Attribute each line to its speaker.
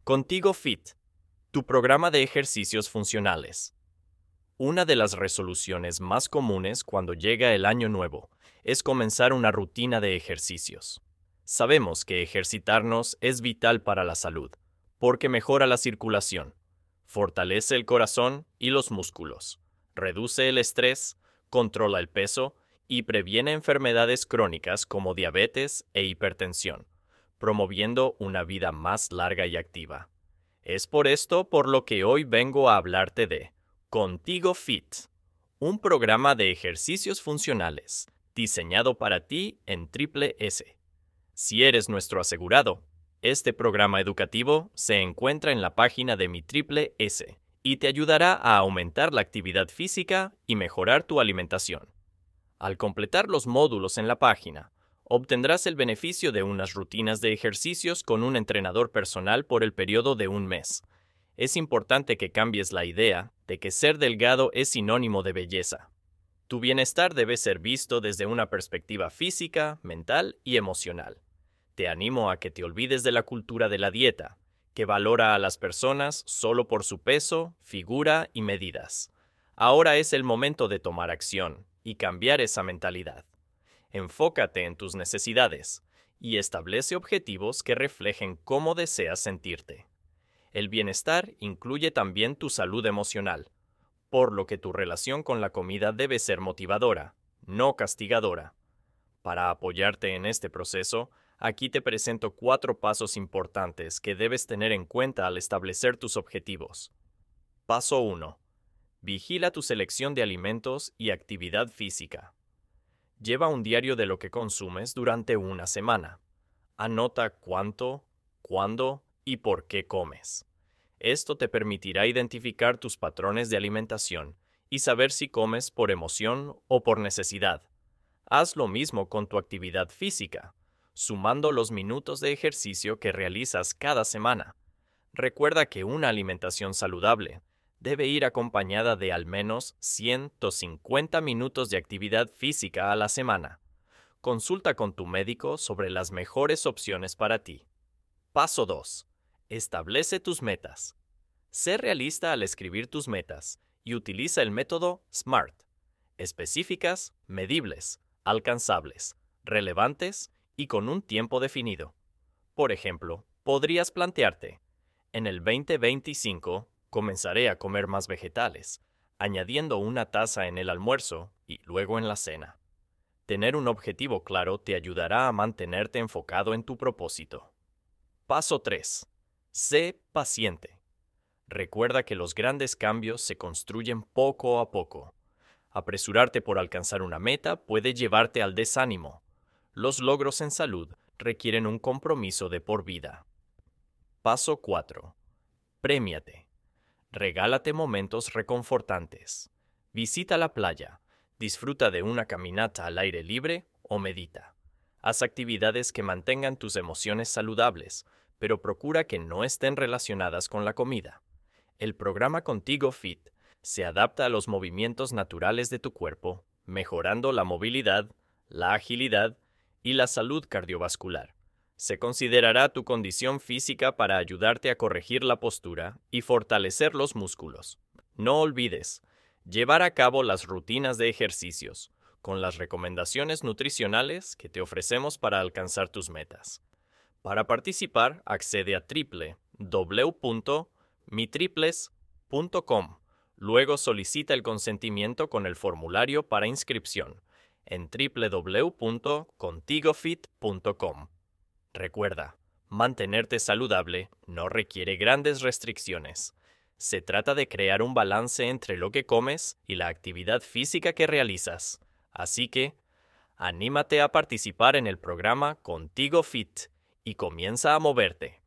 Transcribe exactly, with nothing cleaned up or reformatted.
Speaker 1: Contigo Fit, tu programa de ejercicios funcionales. Una de las resoluciones más comunes cuando llega el año nuevo es comenzar una rutina de ejercicios. Sabemos que ejercitarnos es vital para la salud, porque mejora la circulación, fortalece el corazón y los músculos, reduce el estrés, controla el peso y previene enfermedades crónicas como diabetes e hipertensión, promoviendo una vida más larga y activa. Es por esto por lo que hoy vengo a hablarte de Contigo Fit, un programa de ejercicios funcionales diseñado para ti en Triple S. Si eres nuestro asegurado, este programa educativo se encuentra en la página de mi Triple S y te ayudará a aumentar la actividad física y mejorar tu alimentación. Al completar los módulos en la página, obtendrás el beneficio de unas rutinas de ejercicios con un entrenador personal por el periodo de un mes. Es importante que cambies la idea de que ser delgado es sinónimo de belleza. Tu bienestar debe ser visto desde una perspectiva física, mental y emocional. Te animo a que te olvides de la cultura de la dieta, que valora a las personas solo por su peso, figura y medidas. Ahora es el momento de tomar acción y cambiar esa mentalidad. Enfócate en tus necesidades y establece objetivos que reflejen cómo deseas sentirte. El bienestar incluye también tu salud emocional, por lo que tu relación con la comida debe ser motivadora, no castigadora. Para apoyarte en este proceso, aquí te presento cuatro pasos importantes que debes tener en cuenta al establecer tus objetivos. Paso uno. Vigila tu selección de alimentos y actividad física. Lleva un diario de lo que consumes durante una semana. Anota cuánto, cuándo y por qué comes. Esto te permitirá identificar tus patrones de alimentación y saber si comes por emoción o por necesidad. Haz lo mismo con tu actividad física, sumando los minutos de ejercicio que realizas cada semana. Recuerda que una alimentación saludable debe ir acompañada de al menos ciento cincuenta minutos de actividad física a la semana. Consulta con tu médico sobre las mejores opciones para ti. Paso dos. Establece tus metas. Sé realista al escribir tus metas y utiliza el método SMART. Específicas, medibles, alcanzables, relevantes y con un tiempo definido. Por ejemplo, podrías plantearte: en el veinte veinticinco comenzaré a comer más vegetales, añadiendo una taza en el almuerzo y luego en la cena. Tener un objetivo claro te ayudará a mantenerte enfocado en tu propósito. Paso tres. Sé paciente. Recuerda que los grandes cambios se construyen poco a poco. Apresurarte por alcanzar una meta puede llevarte al desánimo. Los logros en salud requieren un compromiso de por vida. Paso cuatro. Prémiate. Regálate momentos reconfortantes. Visita la playa, disfruta de una caminata al aire libre o medita. Haz actividades que mantengan tus emociones saludables, pero procura que no estén relacionadas con la comida. El programa Contigo Fit se adapta a los movimientos naturales de tu cuerpo, mejorando la movilidad, la agilidad y la salud cardiovascular. Se considerará tu condición física para ayudarte a corregir la postura y fortalecer los músculos. No olvides llevar a cabo las rutinas de ejercicios, con las recomendaciones nutricionales que te ofrecemos para alcanzar tus metas. Para participar, accede a w w w punto mi triples punto com. Luego solicita el consentimiento con el formulario para inscripción en w w w punto contigo fit punto com. Recuerda, mantenerte saludable no requiere grandes restricciones. Se trata de crear un balance entre lo que comes y la actividad física que realizas. Así que, anímate a participar en el programa Contigo Fit y comienza a moverte.